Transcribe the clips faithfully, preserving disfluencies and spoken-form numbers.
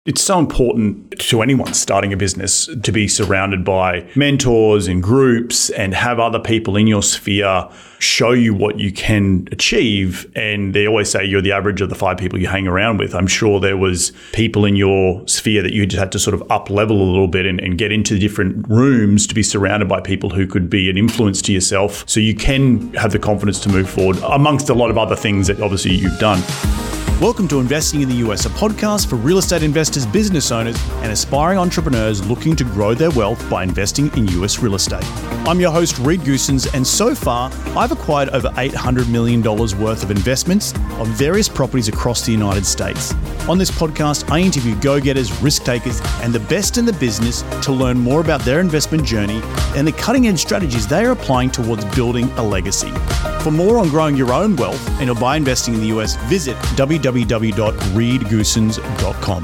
It's so important to anyone starting a business to be surrounded by mentors and groups and have other people in your sphere show you what you can achieve. And they always say you're the average of the five people you hang around with. I'm sure there was people in your sphere that you just had to sort of up level a little bit and, and get into different rooms to be surrounded by people who could be an influence to yourself so you can have the confidence to move forward amongst a lot of other things that obviously you've done. Welcome to Investing in the U S, a podcast for real estate investors, business owners, and aspiring entrepreneurs looking to grow their wealth by investing in U S real estate. I'm your host, Reed Goossens, and so far, I've acquired over eight hundred million dollars worth of investments on various properties across the United States. On this podcast, I interview go-getters, risk-takers, and the best in the business to learn more about their investment journey and the cutting-edge strategies they are applying towards building a legacy. For more on growing your own wealth and or by investing in the U S, visit w w w dot reed goossens dot com.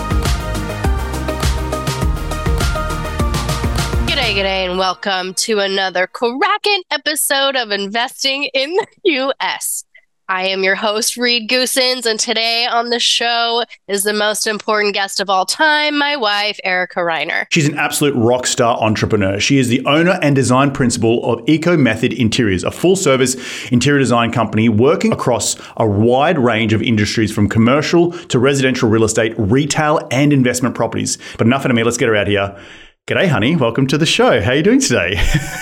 G'day, g'day, and welcome to another cracking episode of Investing in the U S. I am your host, Reed Goossens, and today on the show is the most important guest of all time, my wife, Erica Reiner. She's an absolute rock star entrepreneur. She is the owner and design principal of Eco Method Interiors, a full-service interior design company working across a wide range of industries from commercial to residential real estate, retail, and investment properties. But enough of me, let's get her out here. G'day, honey. Welcome to the show. How are you doing today?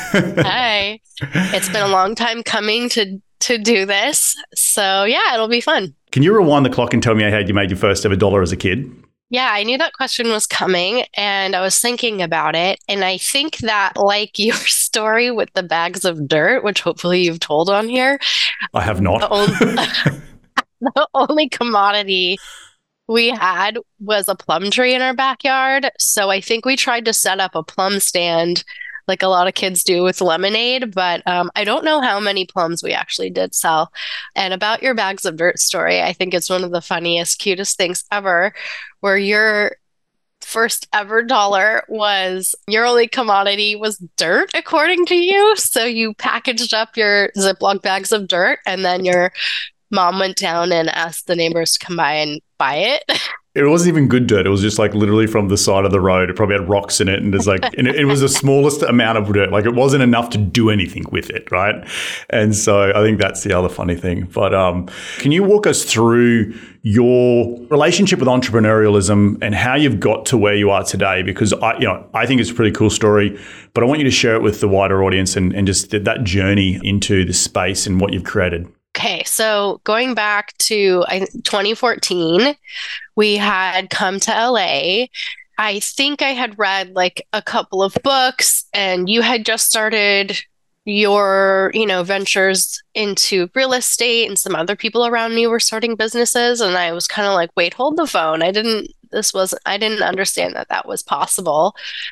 Hi. It's been a long time coming to to do this. So yeah, it'll be fun. Can you rewind the clock and tell me how you made your first ever dollar as a kid? Yeah, I knew that question was coming and I was thinking about it. And I think that, like your story with the bags of dirt, which hopefully you've told on here. I have not. The only, the only commodity we had was a plum tree in our backyard. So I think we tried to set up a plum stand like a lot of kids do with lemonade, but um, I don't know how many plums we actually did sell. And about your bags of dirt story, I think it's one of the funniest, cutest things ever, where your first ever dollar was, your only commodity was dirt, according to you. So you packaged up your Ziploc bags of dirt, and then your mom went down and asked the neighbors to come by and buy it. It wasn't even good dirt. It was just like literally from the side of the road. It probably had rocks in it, and it's like, and it, it was the smallest amount of dirt. Like it wasn't enough to do anything with it, right? And so I think that's the other funny thing. But um, can you walk us through your relationship with entrepreneurialism and how you've got to where you are today? Because I, you know, I think it's a pretty cool story, but I want you to share it with the wider audience and, and just that journey into the space and what you've created. Okay, so going back to I, twenty fourteen, we had come to L A. I think I had read like a couple of books, and you had just started your, you know, ventures into real estate, and some other people around me were starting businesses. And I was kind of like, wait, hold the phone. I didn't, this was, I didn't understand that that was possible.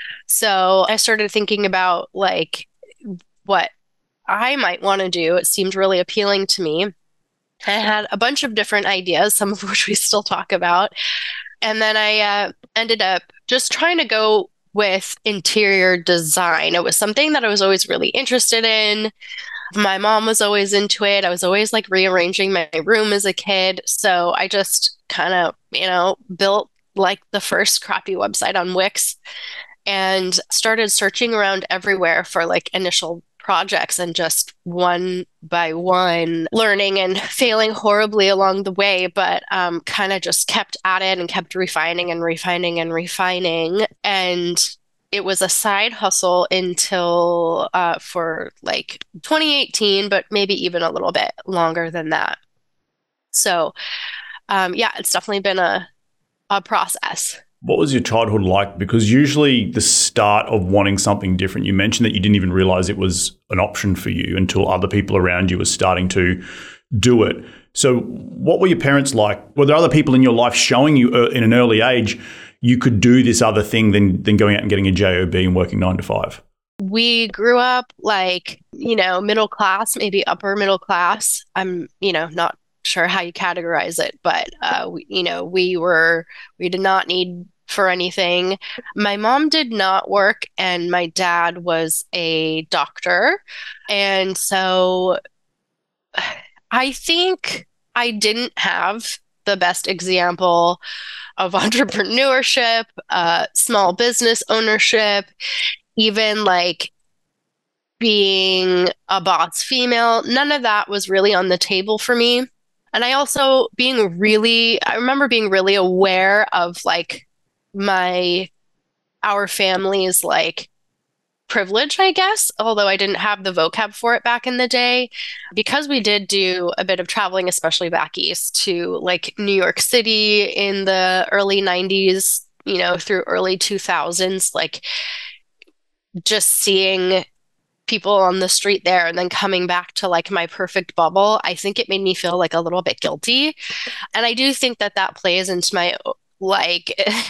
So I started thinking about like what I might want to do. It seemed really appealing to me. I had a bunch of different ideas, some of which we still talk about. And then I uh, ended up just trying to go with interior design. It was something that I was always really interested in. My mom was always into it. I was always like rearranging my room as a kid. So I just kind of, you know, built like the first crappy website on Wix and started searching around everywhere for like initial projects, and just one by one learning and failing horribly along the way, but um, kind of just kept at it and kept refining and refining and refining. And it was a side hustle until uh, for like twenty eighteen, but maybe even a little bit longer than that. So um, yeah, it's definitely been a, a process. What was your childhood like? Because usually the start of wanting something different, you mentioned that you didn't even realize it was an option for you until other people around you were starting to do it. So what were your parents like? Were there other people in your life showing you in an early age you could do this other thing than, than going out and getting a job and working nine to five? We grew up like, you know, middle class, maybe upper middle class. I'm, you know, not sure how you categorize it, but, uh, we, you know, we were, we did not need for anything. My mom did not work, and my dad was a doctor. And so I think I didn't have the best example of entrepreneurship, uh, small business ownership, even like being a boss female. None of that was really on the table for me. And I also being really, I remember being really aware of like my, our family's like privilege, I guess, although I didn't have the vocab for it back in the day, because we did do a bit of traveling, especially back east to like New York City in the early nineties, you know, through early two thousands, like just seeing people on the street there and then coming back to like my perfect bubble. I think it made me feel like a little bit guilty. And I do think that that plays into my like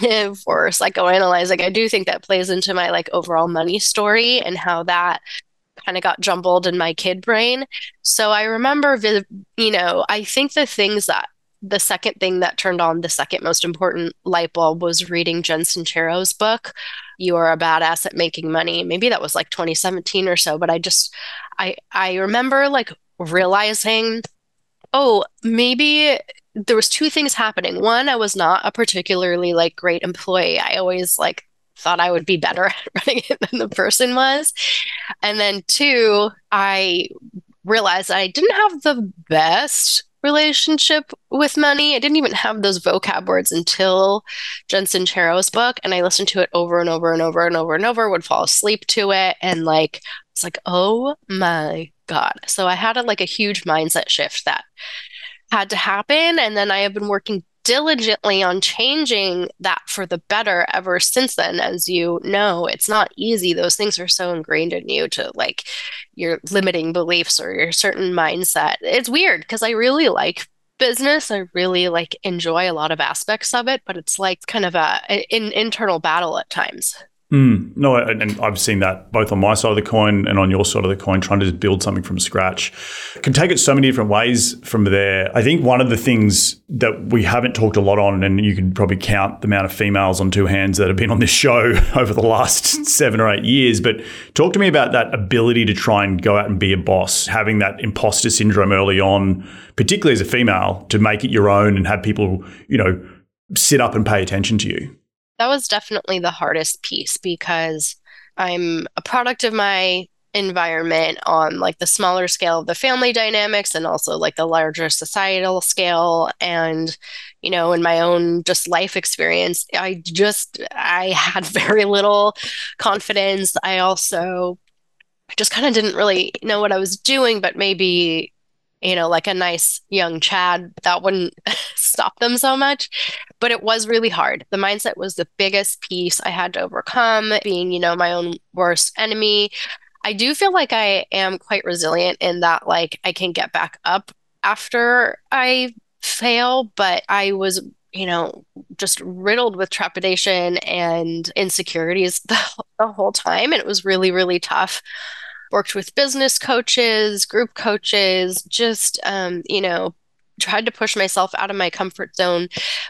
for psychoanalyzing, I do think that plays into my like overall money story and how that kind of got jumbled in my kid brain. So I remember, you know, I think the things that the second thing that turned on the second most important light bulb was reading Jen Sincero's book, You Are a Badass at Making Money. Maybe that was like twenty seventeen or so, but I just, I, I remember like realizing, oh, maybe there was two things happening. One, I was not a particularly like great employee. I always like thought I would be better at running it than the person was. And then two, I realized I didn't have the best relationship with money. I didn't even have those vocab words until Jen Sincero's book. And I listened to it over and over and over and over and over, would fall asleep to it. And like, it's like, oh my God. So I had a, like a huge mindset shift that had to happen. And then I have been working diligently on changing that for the better ever since then. As you know, it's not easy. Those things are so ingrained in you to like your limiting beliefs or your certain mindset. It's weird because I really like business. I really like enjoy a lot of aspects of it, but it's like kind of a an internal battle at times. Mm, no, and, and I've seen that both on my side of the coin and on your side of the coin, trying to just build something from scratch. It can take it so many different ways from there. I think one of the things that we haven't talked a lot on, and you can probably count the amount of females on two hands that have been on this show over the last seven or eight years, but talk to me about that ability to try and go out and be a boss, having that imposter syndrome early on, particularly as a female, to make it your own and have people, you know, sit up and pay attention to you. That was definitely the hardest piece because I'm a product of my environment on like the smaller scale of the family dynamics and also like the larger societal scale. And, you know, in my own just life experience, I just, I had very little confidence. I also just kind of didn't really know what I was doing, but maybe, you know, like a nice young Chad, that wouldn't stop them so much. But it was really hard. The mindset was the biggest piece I had to overcome, being, you know, my own worst enemy. I do feel like I am quite resilient in that, like, I can get back up after I fail, but I was, you know, just riddled with trepidation and insecurities the, the whole time. And it was really, really tough. Worked with business coaches, group coaches, just, um, you know, tried to push myself out of my comfort zone.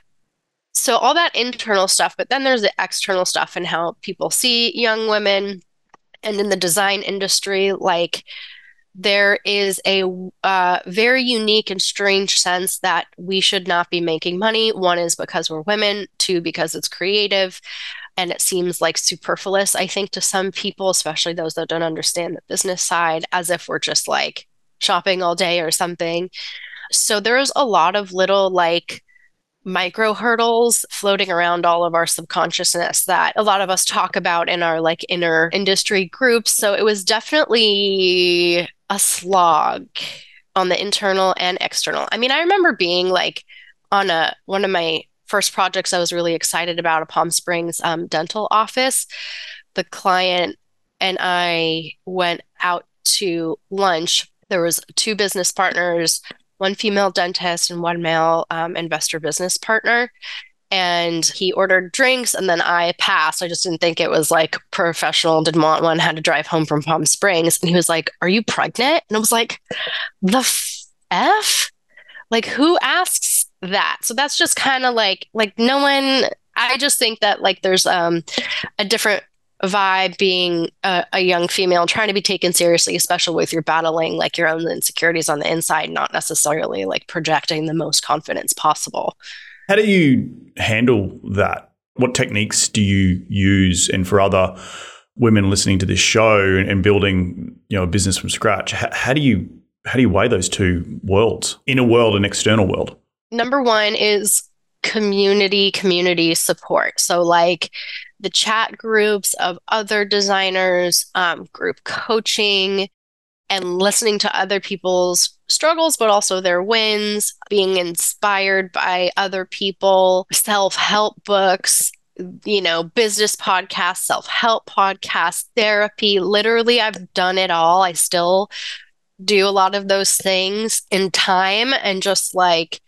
So all that internal stuff, but then there's the external stuff and how people see young women. And in the design industry, like there is a uh, very unique and strange sense that we should not be making money. One is because we're women, two, because it's creative. And it seems like superfluous, I think, to some people, especially those that don't understand the business side, as if we're just like shopping all day or something. So there's a lot of little like micro hurdles floating around all of our subconsciousness that a lot of us talk about in our like inner industry groups. So it was definitely a slog on the internal and external. I mean, I remember being like on a one of my first projects I was really excited about, a Palm Springs um, dental office. The client and I went out to lunch. There was two business partners, one female dentist and one male um, investor business partner. And he ordered drinks and then I passed. I just didn't think it was like professional, didn't want one, had to drive home from Palm Springs. And he was like, "Are you pregnant?" And I was like, the F? Like, who asks that? So that's just kind of like, like no one, I just think that like there's um, a different vibe being a, a young female trying to be taken seriously, especially with your battling like your own insecurities on the inside, not necessarily like projecting the most confidence possible. How do you handle that? What techniques do you use? And for other women listening to this show and building, you know, a business from scratch, how, how do you how do you weigh those two worlds, inner world and external world? Number one is community, community support. So like the chat groups of other designers, um, group coaching, and listening to other people's struggles, but also their wins, being inspired by other people, self-help books, you know, business podcasts, self-help podcasts, therapy. Literally, I've done it all. I still do a lot of those things in time, and just like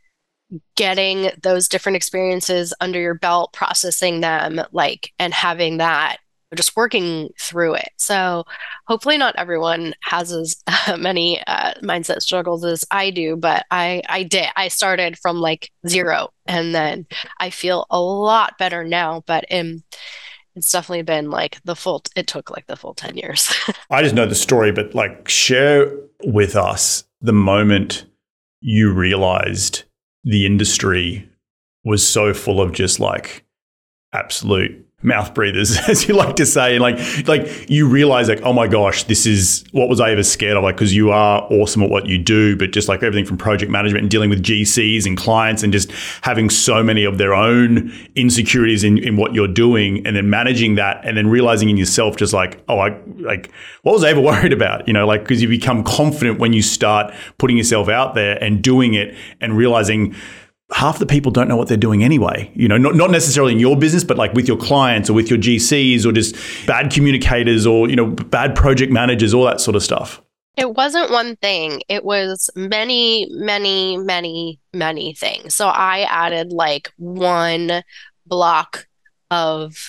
getting those different experiences under your belt, processing them, like, and having that, just working through it. So hopefully not everyone has as uh, many uh, mindset struggles as I do, but I, I did. I started from like zero, and then I feel a lot better now, but um, it's definitely been like the full, it took like the full ten years. I just know the story, but like share with us the moment you realized the industry was so full of just like absolute mouth breathers, as you like to say, and like like you realize like, oh my gosh, this is what was I ever scared of? Like, because you are awesome at what you do, but just like everything from project management and dealing with G Cs and clients and just having so many of their own insecurities in, in what you're doing, and then managing that, and then realizing in yourself just like, oh, I like what was I ever worried about? You know, like, because you become confident when you start putting yourself out there and doing it, and realizing half the people don't know what they're doing anyway, you know, not, not necessarily in your business, but like with your clients or with your G Cs, or just bad communicators, or, you know, bad project managers, all that sort of stuff. It wasn't one thing. It was many, many, many, many things. So I added like one block of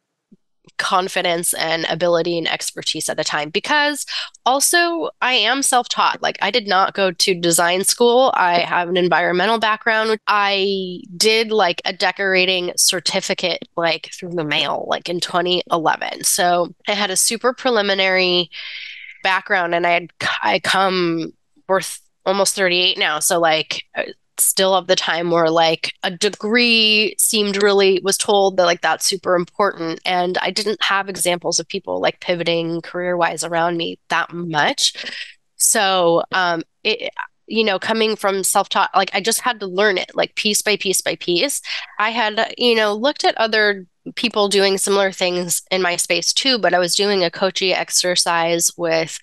confidence and ability and expertise at a time, because also I am self-taught. Like, I did not go to design school. I have an environmental background. I did like a decorating certificate like through the mail like in twenty eleven. So I had a super preliminary background, and I had I come worth almost thirty-eight now. So like still of the time where like a degree seemed really was told that like that's super important, and I didn't have examples of people like pivoting career wise around me that much. So um it you know, coming from self-taught, like I just had to learn it like piece by piece by piece. I had, you know, looked at other people doing similar things in my space too, but I was doing a coaching exercise with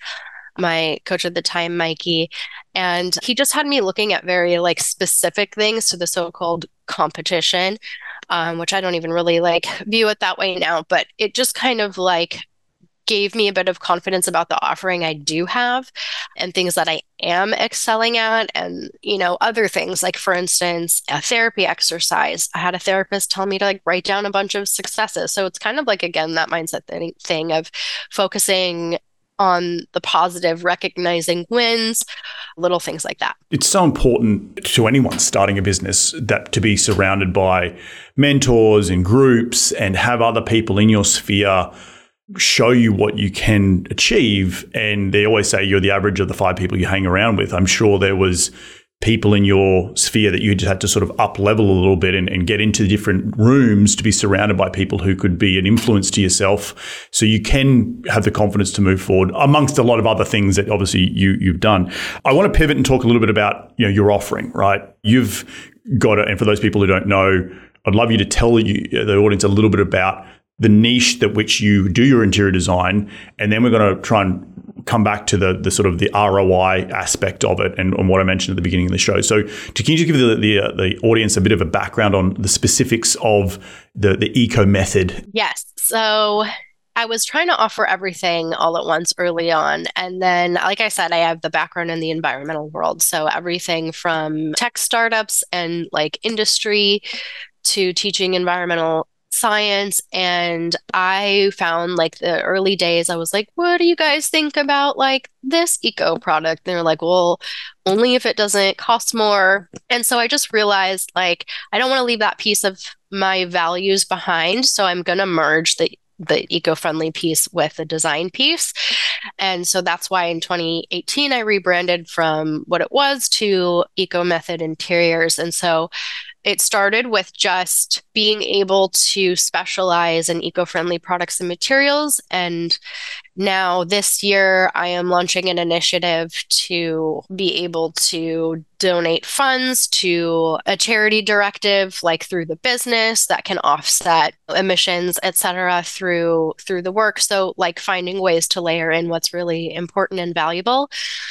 my coach at the time, Mikey, and he just had me looking at very like specific things to the so-called competition, um, which I don't even really like view it that way now, but it just kind of like gave me a bit of confidence about the offering I do have and things that I am excelling at, and, you know, other things like, for instance, a therapy exercise. I had a therapist tell me to like write down a bunch of successes. So it's kind of like, again, that mindset thing, thing of focusing on the positive, recognizing wins, little things like that. It's so important to anyone starting a business that to be surrounded by mentors and groups, and have other people in your sphere show you what you can achieve. And they always say you're the average of the five people you hang around with. I'm sure there was people in your sphere that you just had to sort of up level a little bit and, and get into different rooms to be surrounded by people who could be an influence to yourself, so you can have the confidence to move forward, amongst a lot of other things that obviously you, you've done. I want to pivot and talk a little bit about, you know, your offering, right? You've got it. And for those people who don't know, I'd love you to tell you, the audience a little bit about the niche that which you do your interior design, and then we're going to try and come back to the the sort of the R O I aspect of it, and, and what I mentioned at the beginning of the show. So, to, can you just give the the, uh, the audience a bit of a background on the specifics of the the eco method? Yes. So I was trying to offer everything all at once early on. And then, like I said, I have the background in the environmental world. So everything from tech startups and like industry to teaching environmental science. And I found like the early days, I was like, what do you guys think about like this eco product? And they're like, well, only if it doesn't cost more. And so I just realized like, I don't want to leave that piece of my values behind. So I'm going to merge the the eco-friendly piece with the design piece. And so that's why in twenty eighteen, I rebranded from what it was to Eco Method Interiors. And so it started with just being able to specialize in eco-friendly products and materials. And now this year, I am launching an initiative to be able to donate funds to a charity directive, like through the business that can offset emissions, et cetera, through through the work. So like finding ways to layer in what's really important and valuable.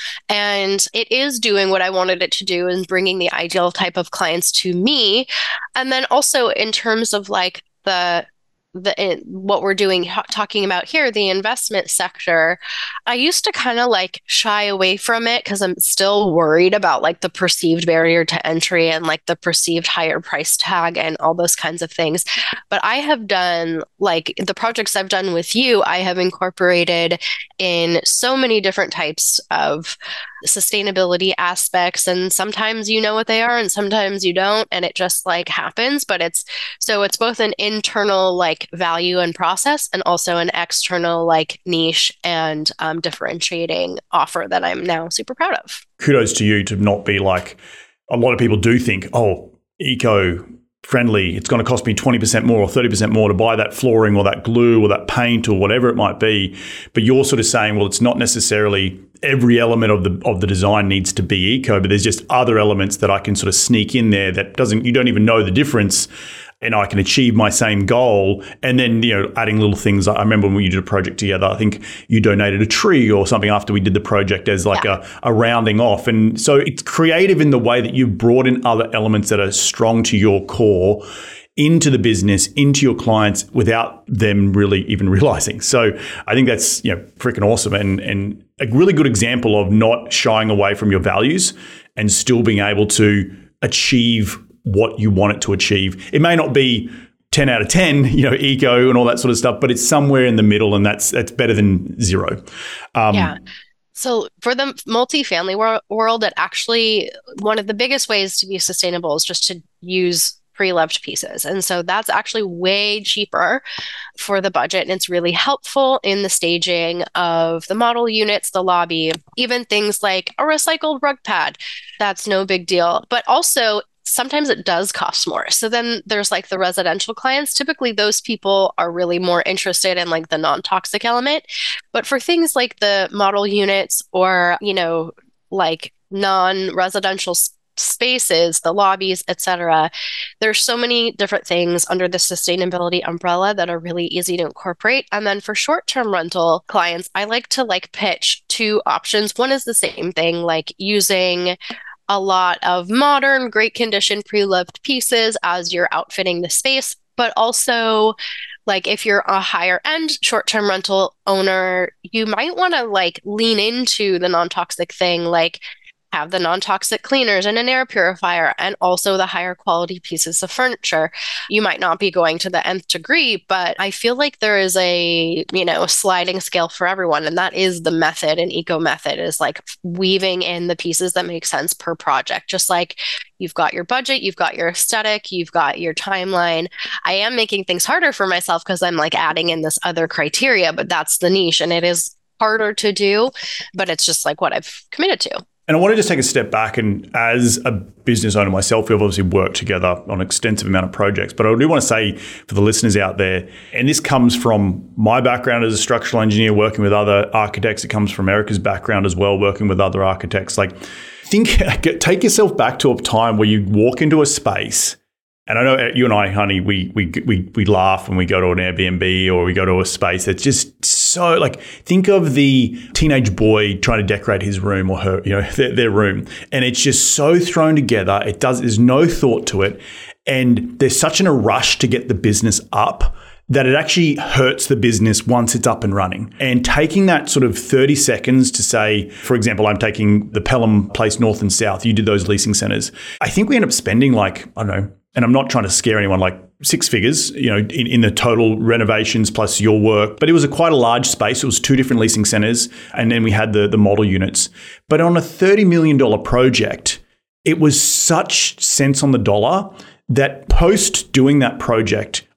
And it is doing what I wanted it to do and bringing the ideal type of clients to me. And then also in terms of like the the what we're doing talking about here, the investment sector, I used to kind of like shy away from it because I'm still worried about like the perceived barrier to entry and like the perceived higher price tag and all those kinds of things. But I have done like the projects I've done with you, I have incorporated in so many different types of sustainability aspects, and sometimes you know what they are and sometimes you don't, and it just like happens. But it's so it's both an internal like value and process and also an external like niche and um, differentiating offer that I'm now super proud of. Kudos to you to not be like a lot of people do think, oh, eco friendly, it's going to cost me twenty percent more or thirty percent more to buy that flooring or that glue or that paint or whatever it might be. But you're sort of saying, well, it's not necessarily every element of the of the design needs to be eco, but there's just other elements that I can sort of sneak in there that doesn't, you don't even know the difference, and I can achieve my same goal. And then, you know, adding little things. I remember when you did a project together, I think you donated a tree or something after we did the project as like yeah. a, a rounding off. And so it's creative in the way that you've brought in other elements that are strong to your core into the business, into your clients without them really even realizing. So I think that's, you know, freaking awesome and and a really good example of not shying away from your values and still being able to achieve what you want it to achieve. It may not be ten out of ten, you know, eco and all that sort of stuff, but it's somewhere in the middle, and that's that's better than zero. Um, yeah. So for the multifamily wor- world, it actually, one of the biggest ways to be sustainable is just to use pre-loved pieces. And so that's actually way cheaper for the budget. And it's really helpful in the staging of the model units, the lobby, even things like a recycled rug pad. That's no big deal. But also, sometimes it does cost more. So then there's like the residential clients. Typically, those people are really more interested in like the non-toxic element. But for things like the model units or, you know, like non-residential sp- spaces, the lobbies, et cetera, there's so many different things under the sustainability umbrella that are really easy to incorporate. And then for short-term rental clients, I like to like pitch two options. One is the same thing, like using a lot of modern, great condition, pre-loved pieces as you're outfitting the space, but also like if you're a higher end short-term rental owner, you might want to like lean into the non-toxic thing, like have the non-toxic cleaners and an air purifier and also the higher quality pieces of furniture. You might not be going to the nth degree, but I feel like there is a, you know, sliding scale for everyone. And that is the method, an eco method is like weaving in the pieces that make sense per project. Just like you've got your budget, you've got your aesthetic, you've got your timeline. I am making things harder for myself because I'm like adding in this other criteria, but that's the niche and it is harder to do, but it's just like what I've committed to. And I want to just take a step back, and as a business owner myself, we've obviously worked together on an extensive amount of projects, but I do want to say for the listeners out there, and this comes from my background as a structural engineer working with other architects, it comes from Erica's background as well, working with other architects. Like, think, take yourself back to a time where you walk into a space. And I know you and I, honey, we we we we laugh when we go to an Airbnb or we go to a space that's just so like, think of the teenage boy trying to decorate his room or her, you know, their, their room. And it's just so thrown together. It does, there's no thought to it. And there's such an, a rush to get the business up that it actually hurts the business once it's up and running. And taking that sort of thirty seconds to say, for example, I'm taking the Pelham Place North and South, you did those leasing centers. I think we end up spending like, I don't know, and I'm not trying to scare anyone, like six figures, you know, in, in the total renovations plus your work. But it was a quite a large space. It was two different leasing centers. And then we had the, the model units. But on a thirty million dollars project, it was such cents on the dollar that post doing that project,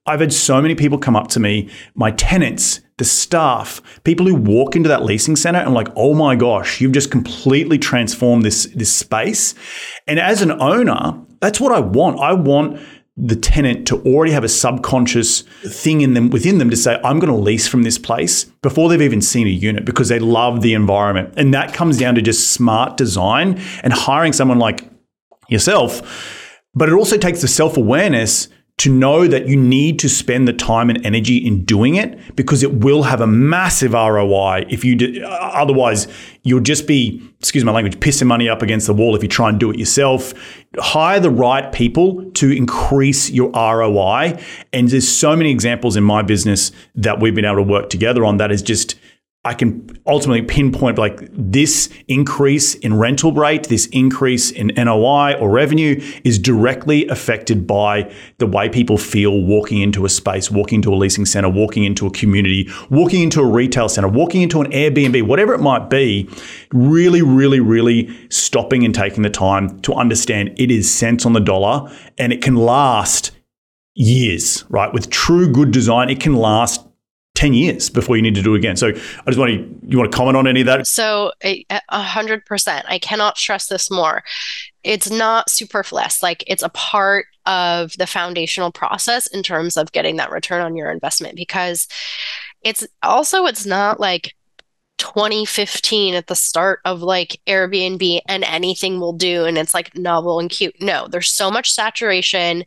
I've had so many people come up to me, my tenants, the staff, people who walk into that leasing center and like, oh my gosh, you've just completely transformed this, this space. And as an owner, that's what I want. I want the tenant to already have a subconscious thing in them, within them to say, I'm going to lease from this place before they've even seen a unit because they love the environment. And that comes down to just smart design and hiring someone like yourself. But it also takes the self-awareness to know that you need to spend the time and energy in doing it because it will have a massive R O I. If you do, otherwise, you'll just be, excuse my language, pissing money up against the wall if you try and do it yourself. Hire the right people to increase your R O I. And there's so many examples in my business that we've been able to work together on that is just, I can ultimately pinpoint like this increase in rental rate, this increase in N O I or revenue is directly affected by the way people feel walking into a space, walking into a leasing center, walking into a community, walking into a retail center, walking into an Airbnb, whatever it might be. Really, really, really stopping and taking the time to understand it is cents on the dollar and it can last years, right? With true good design, it can last ten years before you need to do it again. So I just want to, you want to comment on any of that? So a hundred percent, I cannot stress this more. It's not superfluous. Like it's a part of the foundational process in terms of getting that return on your investment, because it's also, it's not like twenty fifteen at the start of like Airbnb and anything will do. And it's like novel and cute. No, there's so much saturation.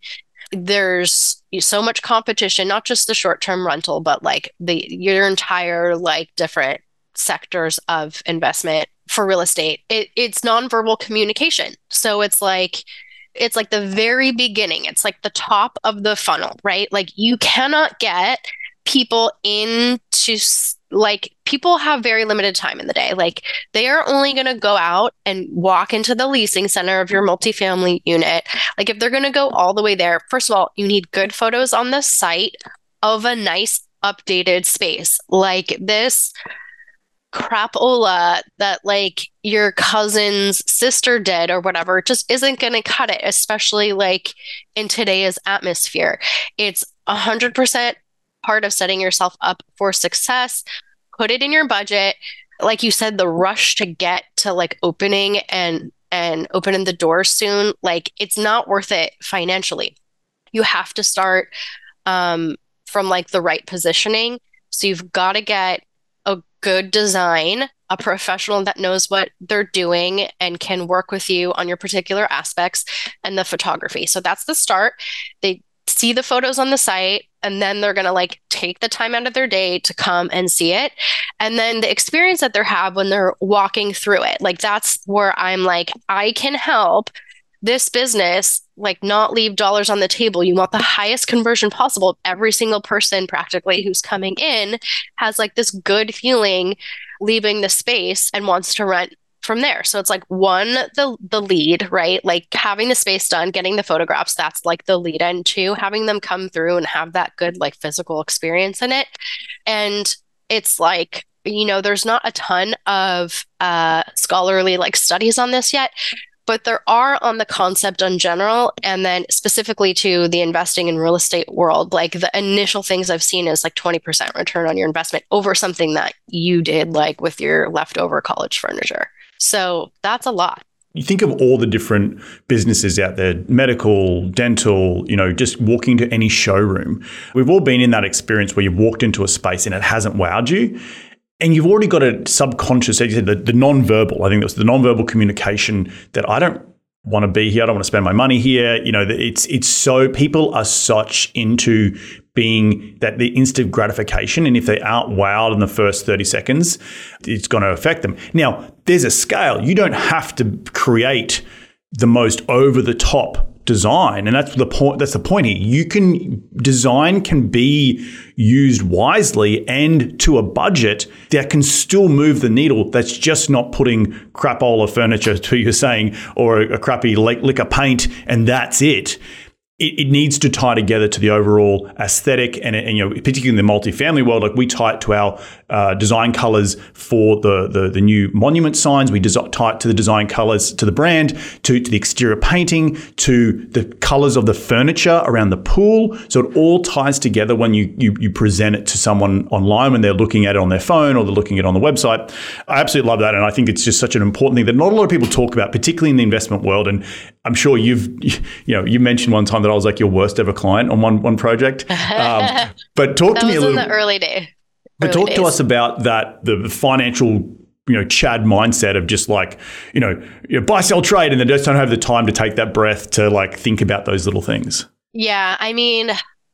There's so much competition, not just the short-term rental, but like the your entire like different sectors of investment for real estate. It, it's nonverbal communication. So it's like it's like the very beginning. It's like the top of the funnel, right? Like you cannot get people into like people have very limited time in the day. Like they are only going to go out and walk into the leasing center of your multifamily unit. Like if they're going to go all the way there, first of all, you need good photos on the site of a nice updated space. Like this crapola that like your cousin's sister did or whatever just isn't going to cut it, especially like in today's atmosphere. It's a hundred percent part of setting yourself up for success. Put it in your budget. Like you said, the rush to get to like opening and and opening the door soon, like it's not worth it financially. You have to start um, from like the right positioning. So you've got to get a good design, a professional that knows what they're doing and can work with you on your particular aspects, and the photography. So that's the start. They see the photos on the site, and then they're going to like take the time out of their day to come and see it. And then the experience that they have when they're walking through it, like that's where I'm like, I can help this business like not leave dollars on the table. You want the highest conversion possible. Every single person practically who's coming in has like this good feeling leaving the space and wants to rent from there. So it's like one, the the lead, right? Like having the space done, getting the photographs, that's like the lead. And two, having them come through and have that good like physical experience in it. And it's like, you know, there's not a ton of uh, scholarly like studies on this yet, but there are on the concept in general. And then specifically to the investing in real estate world, like the initial things I've seen is like twenty percent return on your investment over something that you did like with your leftover college furniture. So that's a lot. You think of all the different businesses out there, medical, dental, you know, just walking to any showroom. We've all been in that experience where you've walked into a space and it hasn't wowed you. And you've already got a subconscious, as you said, the, the nonverbal. I think that's the nonverbal communication that I don't want to be here. I don't want to spend my money here. You know, it's it's so people are such into being that the instant gratification. And if they aren't wowed in the first thirty seconds, it's going to affect them. Now, there's a scale. You don't have to create the most over the top design. And that's the point. That's the point here. You can design can be used wisely and to a budget that can still move the needle. That's just not putting crapola furniture, to you're saying, or a crappy lick of paint, and that's it. it, it needs to tie together to the overall aesthetic, and, and you know, particularly in the multifamily world, like we tie it to our uh, design colors for the, the the new monument signs. We desi- tie it to the design colors to the brand, to to the exterior painting, to the colors of the furniture around the pool. So it all ties together when you you you present it to someone online when they're looking at it on their phone or they're looking at it on the website. I absolutely love that, and I think it's just such an important thing that not a lot of people talk about, particularly in the investment world. And I'm sure you've you know you mentioned one time that I was like your worst ever client on one one project. Um, but talk that to me a was little. in the early day. But early talk to days. us about that, the financial, you know, Chad mindset of just like, you know, you know, buy, sell, trade, and they just don't have the time to take that breath to like think about those little things. Yeah, I mean,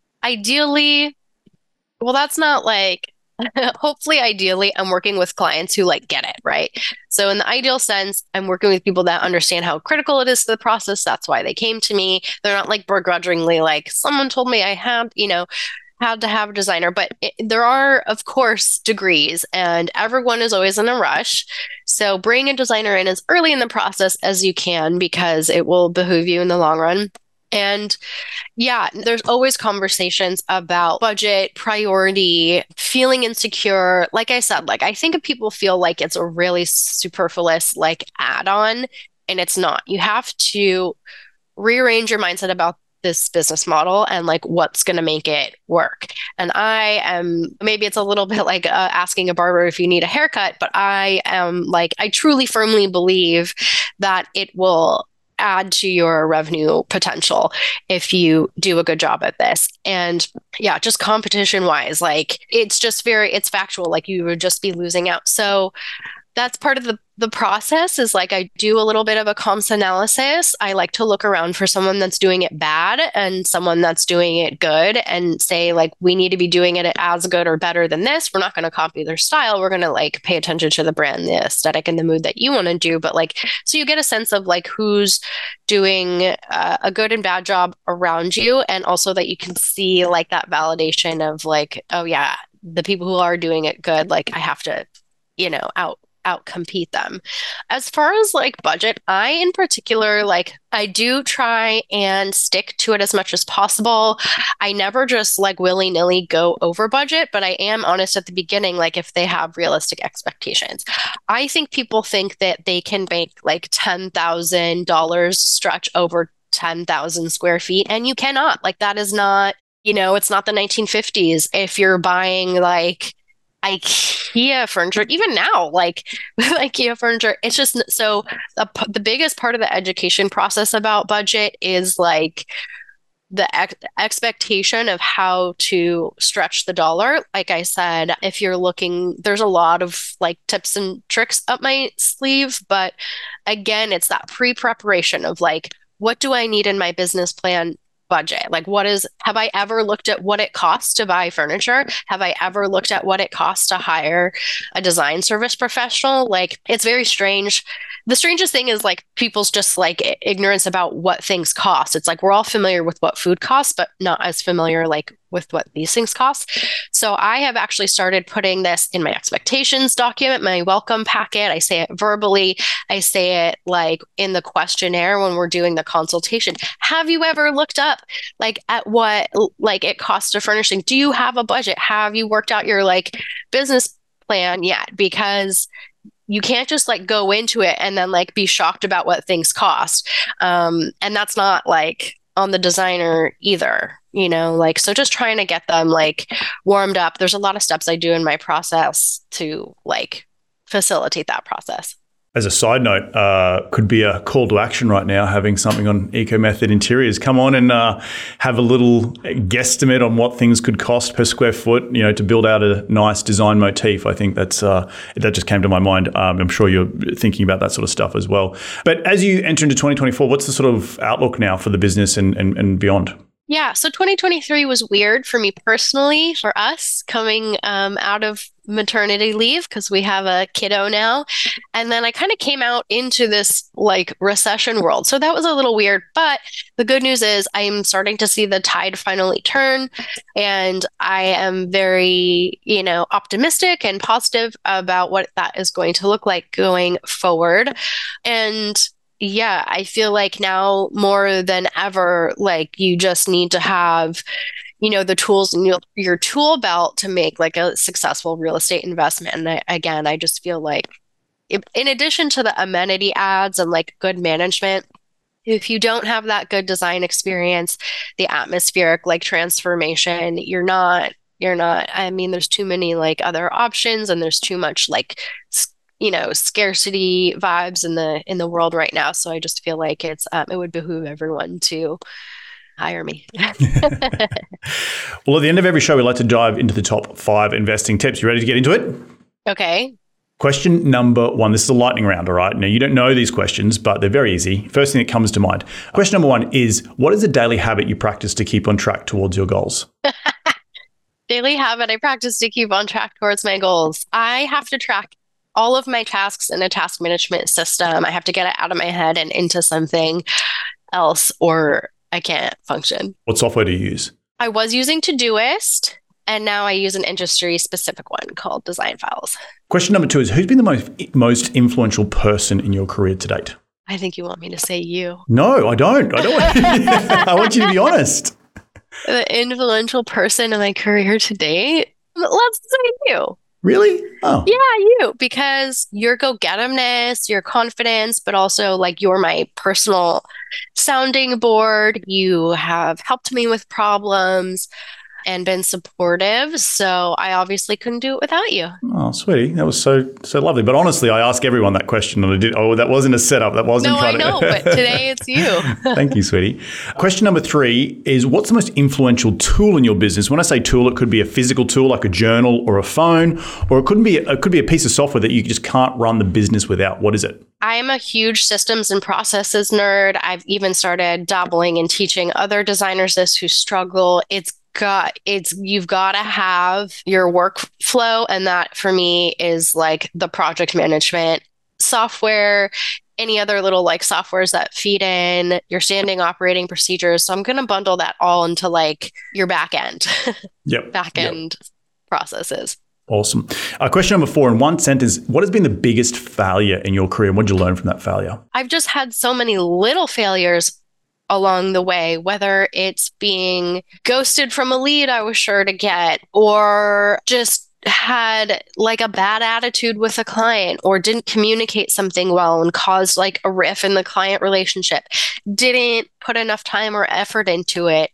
ideally, well, that's not like, hopefully, ideally, I'm working with clients who like get it, right? So in the ideal sense, I'm working with people that understand how critical it is to the process. That's why they came to me. They're not like begrudgingly like, someone told me I had, you know, had to have a designer, but it, there are, of course, degrees, and everyone is always in a rush. So bring a designer in as early in the process as you can, because it will behoove you in the long run. And yeah, there's always conversations about budget, priority, feeling insecure. Like I said, like I think if people feel like it's a really superfluous like add-on, and it's not. You have to rearrange your mindset about this business model and like what's going to make it work. And I am, maybe it's a little bit like uh, asking a barber if you need a haircut, but I am like, I truly firmly believe that it will add to your revenue potential if you do a good job at this. And yeah, just competition wise, like it's just very, it's factual, like you would just be losing out. So that's part of the, the process is like I do a little bit of a comps analysis. I like to look around for someone that's doing it bad and someone that's doing it good and say like, we need to be doing it as good or better than this. We're not going to copy their style. We're going to like pay attention to the brand, the aesthetic and the mood that you want to do. But like, so you get a sense of like who's doing uh, a good and bad job around you. And also that you can see like that validation of like, oh yeah, the people who are doing it good, like I have to, you know, out outcompete them. As far as like budget, I in particular, like I do try and stick to it as much as possible. I never just like willy-nilly go over budget, but I am honest at the beginning, like if they have realistic expectations. I think people think that they can make like ten thousand dollars stretch over ten thousand square feet, and you cannot. Like that is not, you know, it's not the nineteen fifties. If you're buying like IKEA furniture, even now, like with IKEA furniture, it's just so the, the biggest part of the education process about budget is like the ex- expectation of how to stretch the dollar. Like I said, if you're looking, there's a lot of like tips and tricks up my sleeve, but again, it's that pre-preparation of like, what do I need in my business plan budget? Like what is, have I ever looked at what it costs to buy furniture? Have I ever looked at what it costs to hire a design service professional? Like it's very strange. The strangest thing is like people's just like ignorance about what things cost. It's like we're all familiar with what food costs, but not as familiar like with what these things cost. So I have actually started putting this in my expectations document, my welcome packet. I say it verbally. I say it like in the questionnaire when we're doing the consultation. Have you ever looked up like at what like it costs to furnishing? Do you have a budget? Have you worked out your like business plan yet? Because you can't just like go into it and then like be shocked about what things cost. Um, and that's not like on the designer either, you know, like, so just trying to get them like warmed up. There's a lot of steps I do in my process to like facilitate that process. As a side note, uh, could be a call to action right now, having something on Eco Method Interiors. Come on and uh, have a little guesstimate on what things could cost per square foot, you know, to build out a nice design motif. I think that's uh, that just came to my mind. Um, I'm sure you're thinking about that sort of stuff as well. But as you enter into twenty twenty-four, what's the sort of outlook now for the business and, and, and beyond? Yeah, so twenty twenty-three was weird for me personally, for us coming um, out of maternity leave because we have a kiddo now. And then I kind of came out into this like recession world. So that was a little weird. But the good news is I'm starting to see the tide finally turn. And I am very, you know, optimistic and positive about what that is going to look like going forward. And yeah, I feel like now more than ever, like you just need to have, you know, the tools in your, your tool belt to make like a successful real estate investment. And I, again, I just feel like if, in addition to the amenity ads and like good management, if you don't have that good design experience, the atmospheric like transformation, you're not, you're not, I mean, there's too many like other options and there's too much like, you know, scarcity vibes in the in the world right now. So I just feel like it's um, it would behoove everyone to hire me. Well, at the end of every show, we like to dive into the top five investing tips. You ready to get into it? Okay. Question number one. This is a lightning round, all right? Now, you don't know these questions, but they're very easy. First thing that comes to mind. Question number one is, what is a daily habit you practice to keep on track towards your goals? Daily habit I practice to keep on track towards my goals. I have to track all of my tasks in a task management system. I have to get it out of my head and into something else, or I can't function. What software do you use? I was using Todoist, and now I use an industry-specific one called Design Files. Question number two is, who's been the most most influential person in your career to date? I think you want me to say you. No, I don't. I don't. Want I want you to be honest. The influential person in my career to date? Let's say you. Really? Oh. Yeah, you, because your go-get-emness, your confidence, but also like you're my personal sounding board. You have helped me with problems and been supportive. So I obviously couldn't do it without you. Oh, sweetie. That was so so lovely. But honestly, I ask everyone that question and I did. Oh, that wasn't a setup. That wasn't No, trying I know, to... but today it's you. Thank you, sweetie. Question number three is, what's the most influential tool in your business? When I say tool, it could be a physical tool like a journal or a phone, or it couldn't be it could be a piece of software that you just can't run the business without. What is it? I am a huge systems and processes nerd. I've even started dabbling in teaching other designers this who struggle. It's got it's you've got to have your workflow, and that for me is like the project management software, any other little like softwares that feed in your standing operating procedures. So I'm going to bundle that all into like your back end. Yep. back end yep. processes. Awesome. Uh, question number four, in one sentence, what has been the biggest failure in your career? What did you learn from that failure? I've just had so many little failures along the way, whether it's being ghosted from a lead I was sure to get, or just had like a bad attitude with a client, or didn't communicate something well and caused like a riff in the client relationship, didn't put enough time or effort into it,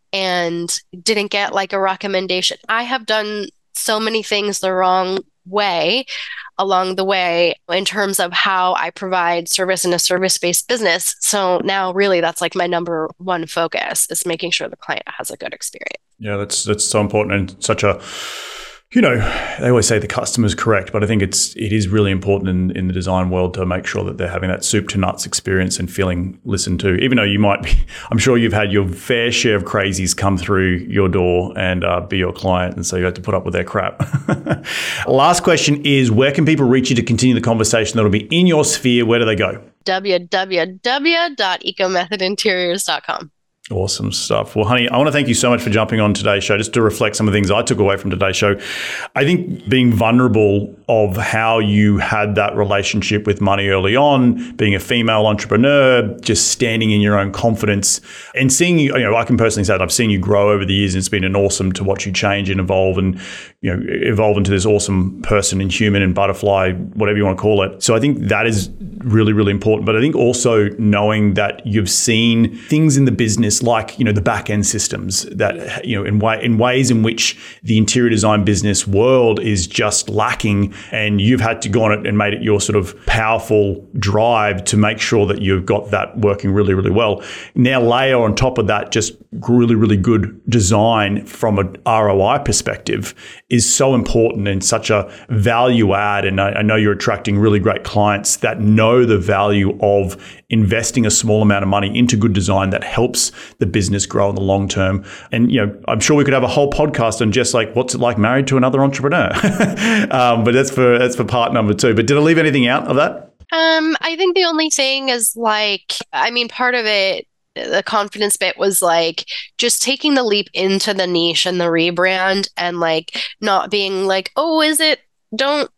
and didn't get like a recommendation. I have done so many things the wrong way along the way in terms of how I provide service in a service-based business. So now really that's like my number one focus is making sure the client has a good experience. Yeah, that's that's so important, and such a, you know, they always say the customer's correct, but I think it's it is really important in, in the design world to make sure that they're having that soup to nuts experience and feeling listened to. Even though you might be, I'm sure you've had your fair share of crazies come through your door and uh, be your client, and so you have to put up with their crap. Last question is, where can people reach you to continue the conversation that'll be in your sphere? Where do they go? w w w dot eco method interiors dot com. Awesome stuff. Well, honey, I want to thank you so much for jumping on today's show, just to reflect some of the things I took away from today's show. I think being vulnerable of how you had that relationship with money early on, being a female entrepreneur, just standing in your own confidence and seeing you, you know, I can personally say that I've seen you grow over the years, and it's been an awesome to watch you change and evolve and, you know, evolve into this awesome person and human and butterfly, whatever you want to call it. So I think that is really, really important. But I think also knowing that you've seen things in the business like, you know, the back end systems that, you know, in way, in ways in which the interior design business world is just lacking, and you've had to go on it and made it your sort of powerful drive to make sure that you've got that working really, really well. Now layer on top of that just really, really good design from an R O I perspective is so important and such a value add. And I, I know you're attracting really great clients that know the value of investing a small amount of money into good design that helps the business grow in the long term. And, you know, I'm sure we could have a whole podcast on just like, what's it like married to another entrepreneur? um, but that's for that's for part number two. But did I leave anything out of that? Um, I think the only thing is like, I mean, part of it, the confidence bit was like just taking the leap into the niche and the rebrand, and like not being like, oh, is it? Don't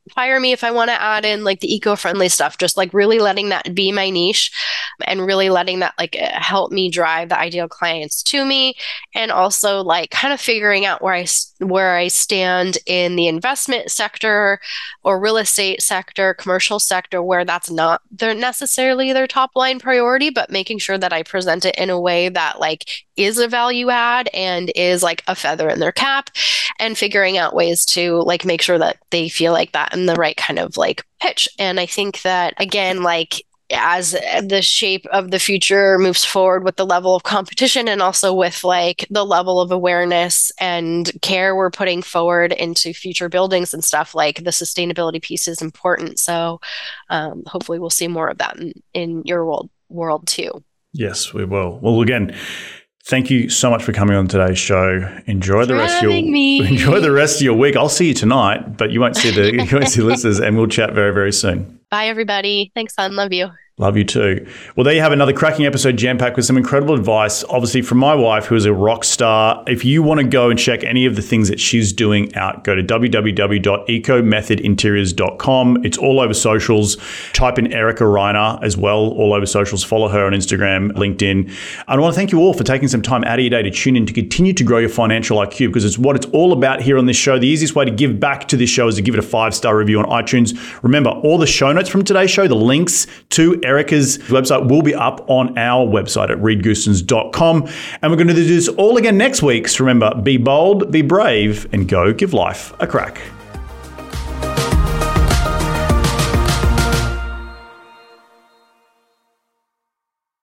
fire me if I want to add in like the eco-friendly stuff, just like really letting that be my niche and really letting that like help me drive the ideal clients to me. And also like kind of figuring out where I, where I stand in the investment sector or real estate sector, commercial sector, where that's not their necessarily their top line priority, but making sure that I present it in a way that like is a value add and is like a feather in their cap, and figuring out ways to like make sure that they feel like that in the right kind of like pitch. And I think that again, like as the shape of the future moves forward with the level of competition and also with like the level of awareness and care we're putting forward into future buildings and stuff, like the sustainability piece is important. So um, hopefully we'll see more of that in, in your world world too. Yes, we will. Well, again, thank you so much for coming on today's show. Enjoy the rest of your me. enjoy the rest of your week. I'll see you tonight, but you won't see the you won't see listeners, and we'll chat very, very soon. Bye, everybody. Thanks, son. Love you. Love you too. Well, there you have another cracking episode jam-packed with some incredible advice, obviously from my wife, who is a rock star. If you want to go and check any of the things that she's doing out, go to w w w dot eco method interiors dot com. It's all over socials. Type in Erica Reiner as well, all over socials. Follow her on Instagram, LinkedIn. And I want to thank you all for taking some time out of your day to tune in to continue to grow your financial I Q, because it's what it's all about here on this show. The easiest way to give back to this show is to give it a five-star review on iTunes. Remember, all the show notes from today's show, the links to Erica's website will be up on our website at reed goosens dot com. And we're going to do this all again next week. So remember, be bold, be brave, and go give life a crack.